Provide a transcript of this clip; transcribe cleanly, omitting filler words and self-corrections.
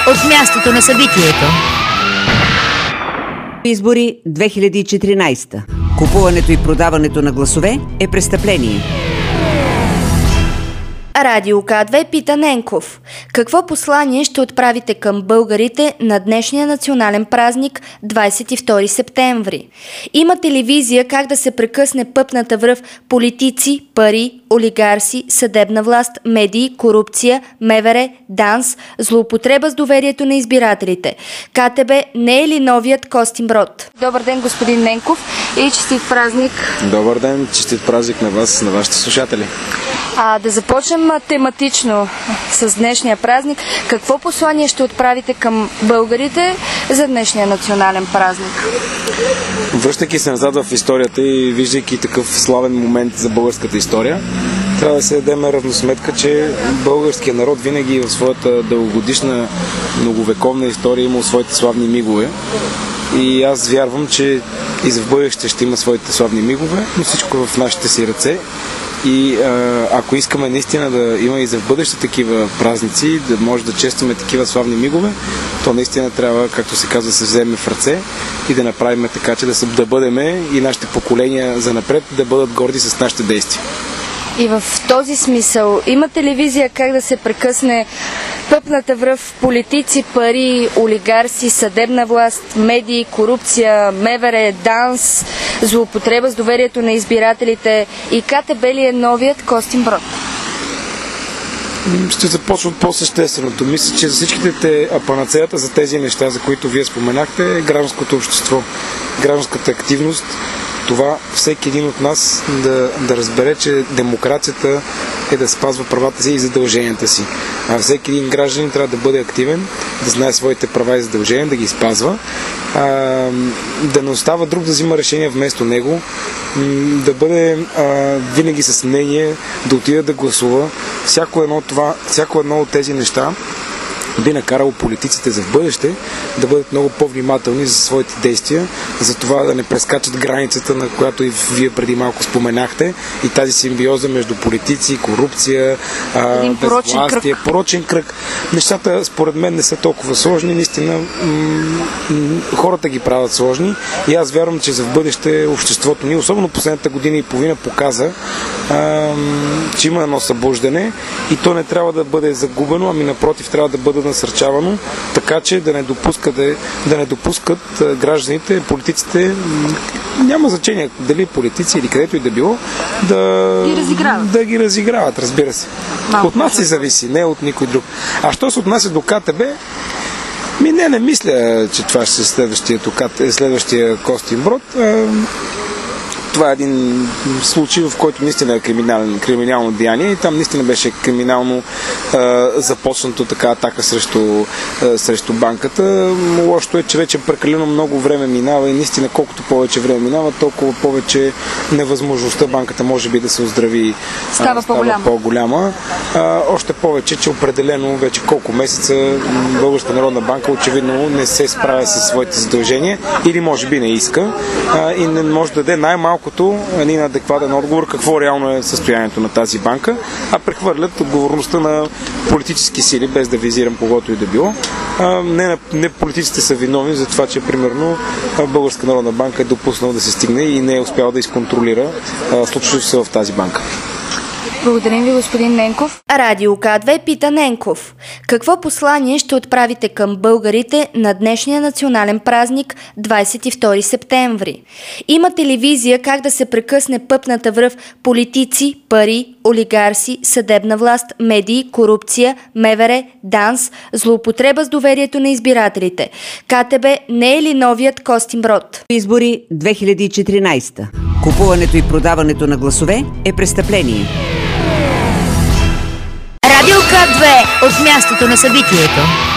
от мястото на събитието. Избори 2014. Купуването и продаването на гласове е престъпление. Радио К2 пита Ненков: какво послание ще отправите към българите на днешния национален празник 22 септември? Има телевизия как да се прекъсне пъпната връв политици, пари, олигарси, съдебна власт, медии, корупция, МВР, ДАНС, злоупотреба с доверието на избирателите. КТБ не е ли новият Костинброд? Добър ден, господин Ненков, и честит празник. Добър ден, честит празник на вас, на вашите слушатели. Да започнем тематично с днешния празник. Какво послание ще отправите към българите за днешния национален празник? Връщайки се назад в историята и виждайки такъв славен момент за българската история, трябва да се дадем равносметка, че българският народ винаги в своята дългогодишна, многовековна история имал своите славни мигове. И аз вярвам, че и за в бъдеще ще има своите славни мигове, но всичко в нашите си ръце. И ако искаме наистина да има и за в бъдеще такива празници, да може да честваме такива славни мигове, то наистина трябва, както се казва, да се вземе в ръце и да направим така, че да бъдем и нашите поколения занапред да бъдат горди с нашите действия. И в този смисъл, има телевизия как да се прекъсне пъпната връв политици, пари, олигарси, съдебна власт, медии, корупция, МВР, ДАНС, злоупотреба с доверието на избирателите, и КТБ ли е новият Костинброд? Ще започна от по-същественото. Мисля, че за всичките панацеята за тези неща, за които вие споменахте, е гражданското общество, гражданската активност. Това всеки един от нас да разбере, че демокрацията е да спазва правата си и задълженията си. Всеки един гражданин трябва да бъде активен, да знае своите права и задължения, да ги спазва, да не остава друг да взима решения вместо него, да бъде винаги с мнение, да отиде да гласува. Всяко едно от тези неща би накарало политиците за в бъдеще да бъдат много по-внимателни за своите действия, за това да не прескачат границата, на която и вие преди малко споменахте, и тази симбиоза между политици, корупция, безвластие, порочен кръг. Нещата според мен не са толкова сложни, наистина хората ги правят сложни, и аз вярвам, че за в бъдеще обществото ни, особено последната година и половина, показа, че има едно събуждане и то не трябва да бъде загубено, ами напротив, трябва да бъде насърчавано, така че да не допускат гражданите, политиците, няма значение дали политици или където и да било, да ги разиграват, разбира се. От нас се зависи, не от никой друг. А що се отнася до КТБ, не мисля, че това ще е следващия Костинброд. Това е един случай, в който наистина е криминално деяние, и там наистина беше криминално започнато така атака срещу банката. Лошото е, че вече прекалено много време минава и наистина колкото повече време минава, толкова повече невъзможността банката може би да се оздрави става по-голяма. Още повече, че определено вече колко месеца Българска народна банка очевидно не се справя със своите задължения, или може би не иска и не може да даде най-малкото един адекватен отговор какво реално е състоянието на тази банка, а прехвърлят отговорността на политически сили, без да визирам когото и да било. Не политиците са виновни за това, че примерно Българска народна банка е допуснала да се стигне и не е успяла да изконтролира случващото се в тази банка. Благодарим ви, господин Ненков. Радио К2 пита Ненков: какво послание ще отправите към българите на днешния национален празник 22 септември? Има телевизия как да се прекъсне пъпната връв политици, пари, олигарси, съдебна власт, медии, корупция, МВР, ДАНС, злоупотреба с доверието на избирателите. КТБ не е ли новият Костинброд? Избори 2014. Купуването и продаването на гласове е престъпление. Радио К2 от мястото на събитието.